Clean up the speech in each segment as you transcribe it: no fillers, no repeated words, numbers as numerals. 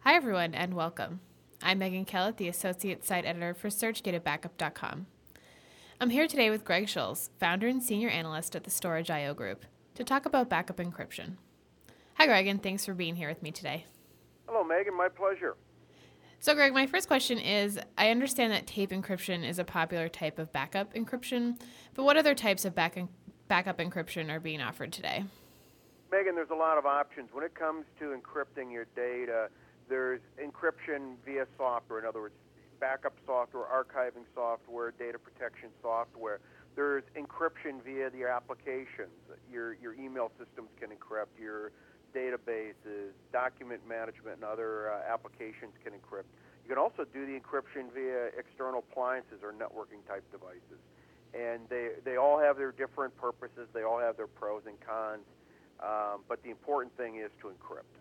Hi, everyone, and welcome. I'm Megan Kellett, the Associate Site Editor for SearchDataBackup.com. I'm here today with Greg Schulz, founder and senior analyst at the Storage.io Group, to talk about backup encryption. Hi, Greg, and thanks for being here with me today. Hello, Megan. My pleasure. So, Greg, my first question is, I understand that tape encryption is a popular type of backup encryption, but what other types of backup encryption are being offered today? Megan, there's a lot of options. When it comes to encrypting your data, there's encryption via software. In other words, backup software, archiving software, data protection software. There's encryption via the applications. Your email systems can encrypt. Your databases, document management, and other applications can encrypt. You can also do the encryption via external appliances or networking type devices. And they all have their different purposes. They all have their pros and cons. But the important thing is to encrypt.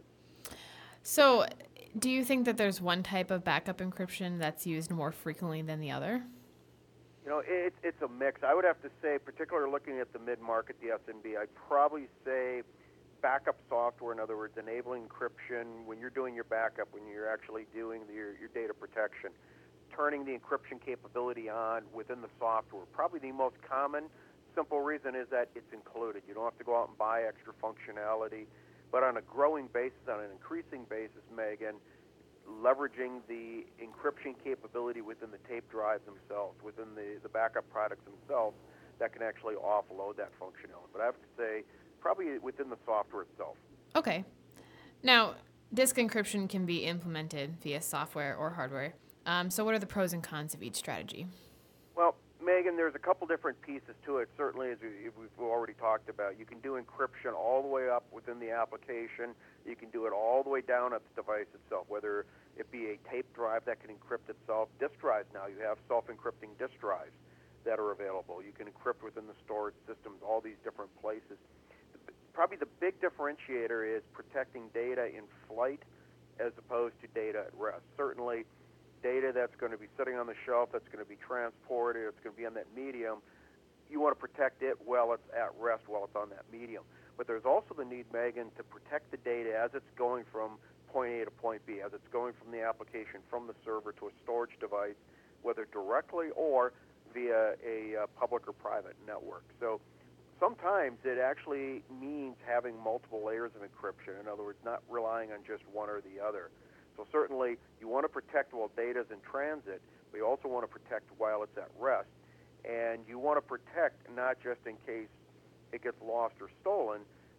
So, do you think that there's one type of backup encryption that's used more frequently than the other? You know, it's a mix. I would have to say, particularly looking at the mid-market, the SMB, I'd probably say backup software, in other words, enabling encryption when you're doing your backup, when you're actually doing your data protection, turning the encryption capability on within the software. Probably the most common simple reason is that it's included. You don't have to go out and buy extra functionality. But on a growing basis, on an increasing basis, Megan, leveraging the encryption capability within the tape drives themselves, within the backup products themselves, that can actually offload that functionality. But I have to say, probably within the software itself. Okay. Now, disk encryption can be implemented via software or hardware. So, what are the pros and cons of each strategy? Well, Megan, there's a couple different pieces to it. Certainly, as we've already talked about, you can do encryption all the way up within the application. You can do it all the way down at the device itself, whether it be a tape drive that can encrypt itself. Disk drives now, you have self-encrypting disk drives that are available. You can encrypt within the storage systems, all these different places. Probably the big differentiator is protecting data in flight as opposed to data at rest. Certainly, data that's going to be sitting on the shelf, that's going to be transported, it's going to be on that medium, you want to protect it while it's at rest, while it's on that medium. But there's also the need, Megan, to protect the data as it's going from point A to point B, as it's going from the application, from the server to a storage device, whether directly or via a public or private network. So sometimes it actually means having multiple layers of encryption. In other words, not relying on just one or the other. So certainly you want to protect while data is in transit, but you also want to protect while it's at rest. And you want to protect not just in case it gets lost or stolen,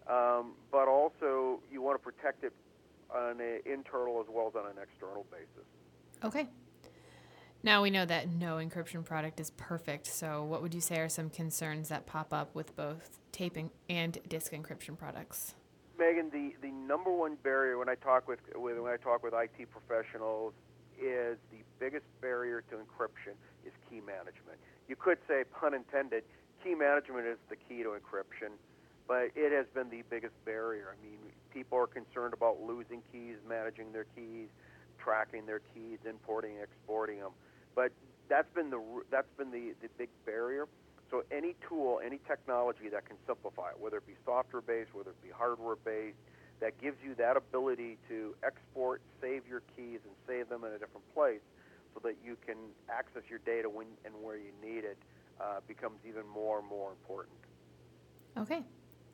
but also you want to protect it on an internal as well as on an external basis. Okay. Now we know that no encryption product is perfect, so what would you say are some concerns that pop up with both tape and disk encryption products? Megan, the number one barrier when I talk with IT professionals is the biggest barrier to encryption is key management. You could say, pun intended, key management is the key to encryption, but it has been the biggest barrier. I mean, people are concerned about losing keys, managing their keys, tracking their keys, importing, exporting them. But that's been the big barrier. So any tool, any technology that can simplify it, whether it be software-based, whether it be hardware-based, that gives you that ability to export, save your keys, and save them in a different place so that you can access your data when and where you need it, becomes even more and more important. Okay.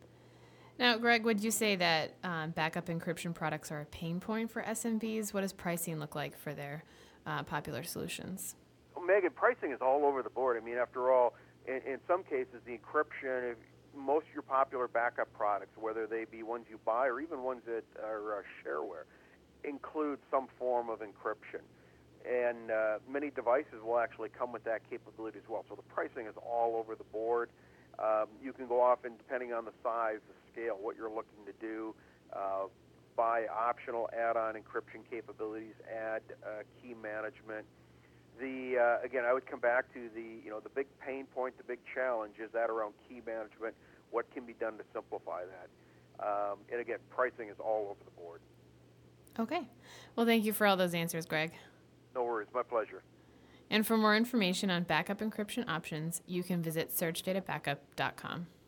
Now, Greg, would you say that backup encryption products are a pain point for SMBs? What does pricing look like for their popular solutions? Well, Megan, pricing is all over the board. I mean, after all, in some cases, the encryption, most of your popular backup products, whether they be ones you buy or even ones that are shareware, include some form of encryption. And many devices will actually come with that capability as well. So the pricing is all over the board. You can go off and, depending on the size, the scale, what you're looking to do, buy optional add-on encryption capabilities, add key management. Again, I would come back to the big pain point, the big challenge is that around key management. What can be done to simplify that? And again, pricing is all over the board. Okay. Well, thank you for all those answers, Greg. No worries, my pleasure. And for more information on backup encryption options, you can visit searchdatabackup.com.